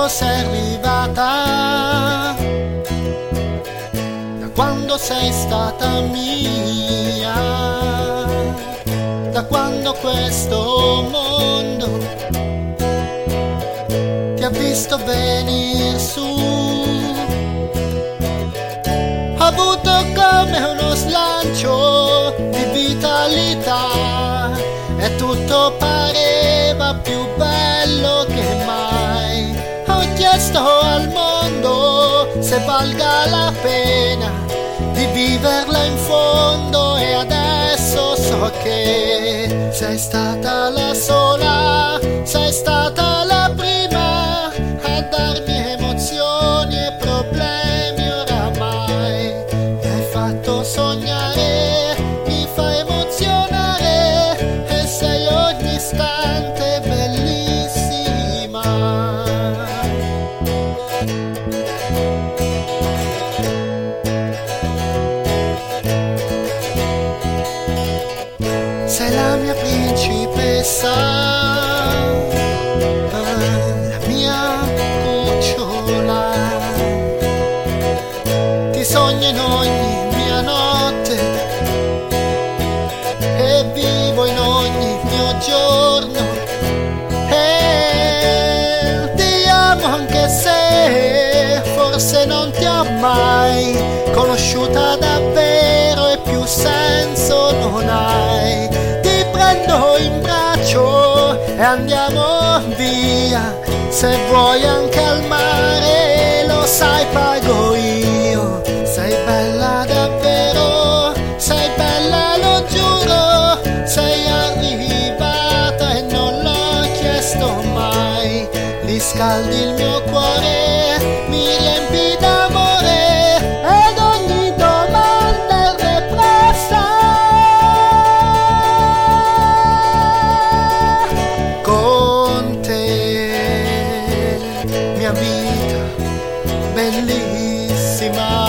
quando sei arrivata, da quando sei stata mia, da quando questo mondo ti ha visto venire su. Ho avuto come uno slancio di vitalità e tutto pareva più bello che mai. Ho chiesto al mondo se valga la pena di viverla in fondo e adesso so che sei stata la sola, sei stata la prima a darmi emozioni e problemi oramai. Mi hai fatto sognare, mi fai emozionare e sei ogni istante bellissima. Sei la mia principessa, la mia cucciola. Ti sogno in ogni mia notte e vivo in ogni mio giorno. E ti amo anche se forse non ti ho mai conosciuta davvero e più senso non hai. Ti prendo in braccio e andiamo via, se vuoi anche al mare, lo sai pago io. Sei bella davvero, sei bella lo giuro, sei arrivata e non l'ho chiesto mai. Riscaldi il mio cuore, mi riempi d'amore ed ogni domanda è repressa. Con te, mia vita bellissima.